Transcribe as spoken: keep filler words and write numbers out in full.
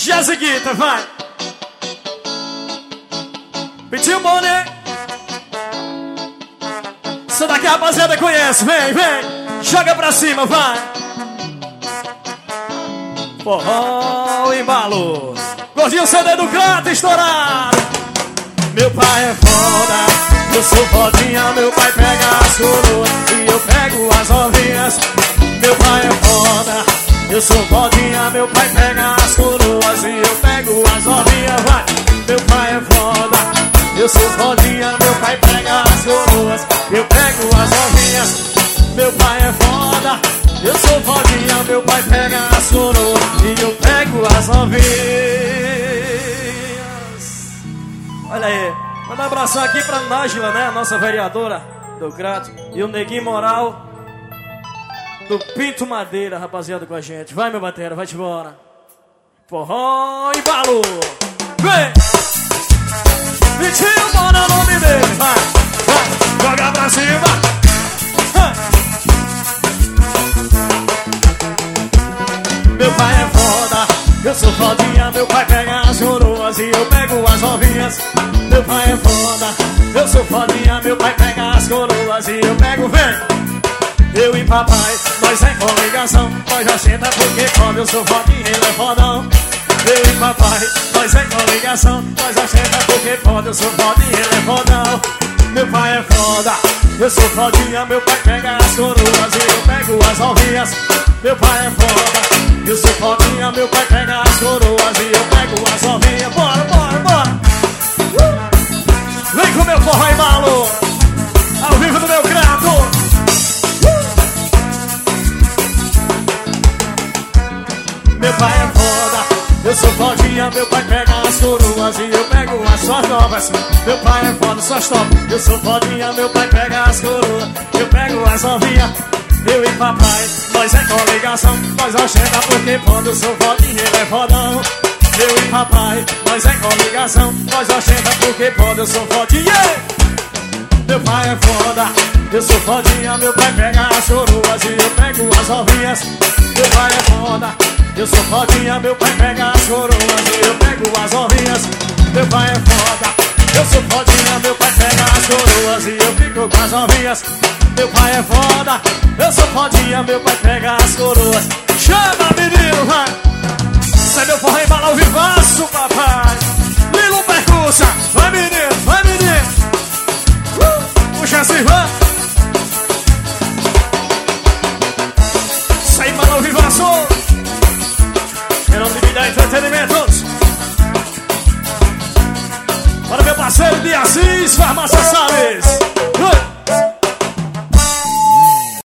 Jaziguita, vai. Pitinho bom, né? Isso daqui a rapaziada conhece, vem, vem. Joga pra cima, vai. Forró, embalo. Gordinho C D do canto, estourado. Meu pai é foda, eu sou fodinha. Meu pai pega as coroas e eu pego as novinhas. Meu pai é foda, eu sou fodinha. Meu pai pega as coroas e eu pego as novinhas. Vai. Meu pai é foda, eu sou fodinha. Meu pai pega as coroas, eu pego as novinhas. Meu pai é foda, eu sou fodinha. Meu pai pega as coroas e eu pego as novinhas. Olha aí, manda um abração aqui pra Nájila, né? A nossa vereadora do Crato. E o Neguinho Moral do Pinto Madeira, rapaziada, com a gente. Vai, meu batera, vai-te embora. Forró e balo. Vem! Vitinho, bora o nome dele. Vai, vai, joga pra cima. Meu pai é foda, eu sou fodinha. Meu pai pega as coroas e eu pego as novinhas. Meu pai é foda, eu sou fodinha. Meu pai pega as coroas e eu pego, vem. Eu e papai, nós é coligação. Nós já senta porque como eu sou fodinha, ele é fodão. Eu e papai, nós é coligação. Nós já senta porque pode, eu sou fodinha, ele é fodão. Meu pai é foda, eu sou fodinha. Meu pai pega as coroas e eu pego as novinhas. Meu pai é foda, eu sou fodinha. Meu pai pega as coroas e eu pego as novinhas. Bora, bora, bora. uh! Vem com meu forró e balo, ao vivo do meu Crato. Meu pai é foda, eu sou fodinha. Meu pai pega as coroas e eu pego as suas novas. Meu pai é foda, suas top. Eu sou fodinha, meu pai pega as coroas, eu pego as novinhas. Eu e papai, nós é coligação. Nós achega porque quando eu sou fodinha, ele é fodão. Eu e papai, nós é coligação. Nós achega porque quando eu sou fodinha. Meu pai é foda, eu sou fodinha. Meu pai pega as coroas e eu pego as novinhas. Meu pai é foda, eu sou fodinha. Meu pai pega as coroas e eu pego as novinhas. Meu pai é foda, eu sou fodinha. Meu pai pega as coroas e eu fico com as novinhas. Meu pai é foda, eu sou fodinha. Meu pai pega as coroas. Chama, menino, vai. Sai meu forró e bala ao vivaço, papai. Lilo percussa, vai menino, vai menino. uh, Puxa assim, vai. Sai bala ao vivaço. Em nome de Vida Entretenimentos. Para meu parceiro de Assis, Farmácia Salles.